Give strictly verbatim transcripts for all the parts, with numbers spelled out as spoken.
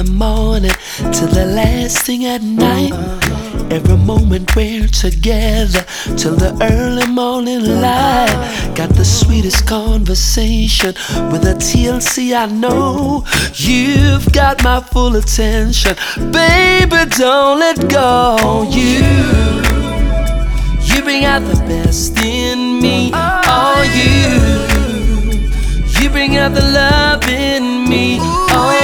the morning to the last thing at night. Every moment we're together till the early morning light. Got the sweetest conversation with a T L C. I know you've got my full attention. Baby, don't let go. You, you bring out the best in me. Oh, you, you bring out the love in me. Oh,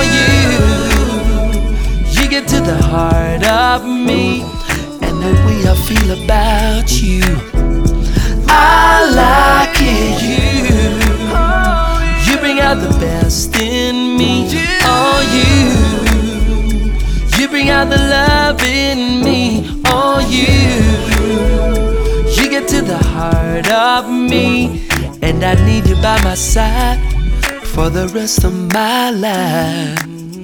you, you get to the heart of me. The way I feel about you, I like it. You, you bring out the best in me. Oh, you, you bring out the love in me. Oh, you, you get to the heart of me, and I need you by my side for the rest of my life.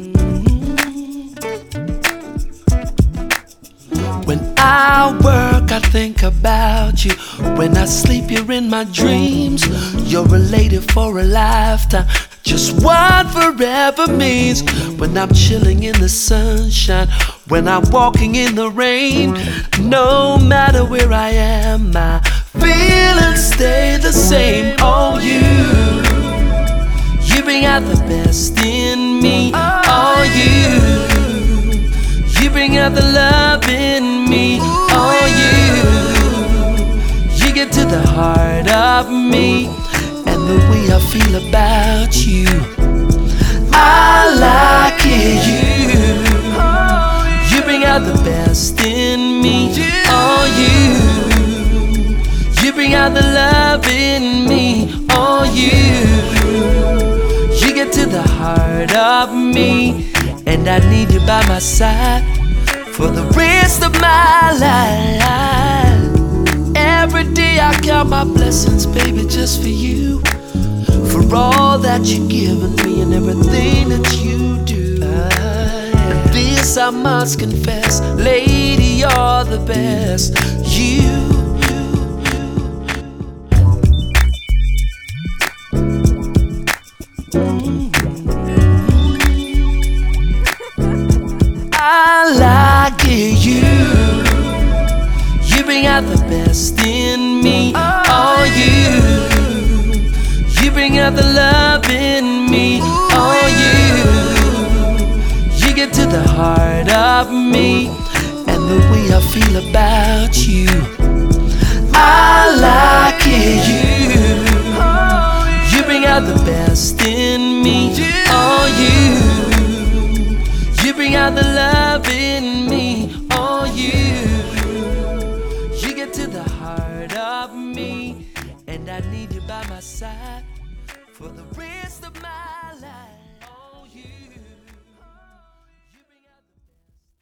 When I work, I think about you. When I sleep, you're in my dreams. You're a lady for a lifetime, just what forever means. When I'm chilling in the sunshine, when I'm walking in the rain, no matter where I am, my feelings stay the same. Oh, you, you bring out the best in me. Oh, you, you bring out the love in me. Oh, you, you get to the heart of me, and the way I feel about you, I like it. You, you bring out the best in me. Oh, you, you bring out the love in me. Oh, you, you get to the heart of me, and I need you by my side for the rest of my life. Every day I count my blessings, baby, just for you, for all that you've given me and everything that you do. And this I must confess, lady, you're the best. You, I like it. You, you bring out the best in me. Oh, you, you bring out the love in me. Oh, you, you get to the heart of me, and the way I feel about you, I like it. You, you bring out the best in me. Oh, you, you bring out the love in me. Oh, you, you get to the heart of me, and I need you by my side for the rest of my life.